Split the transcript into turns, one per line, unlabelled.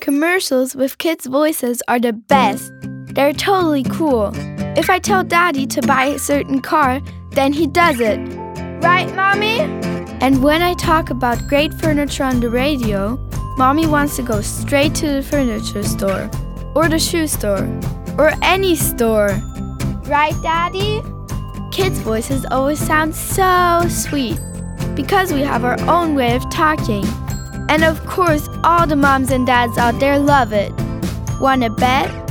Commercials with kids' voices are the best. They're totally cool. If I tell Daddy to buy a certain car, then he does it. Right, Mommy? And when I talk about great furniture on the radio, Mommy wants to go straight to the furniture store, or the shoe store, or any store. Right, Daddy? Kids' voices always sound so sweet because we have our own way of talking. And of course, all the moms and dads out there love it. Wanna bet?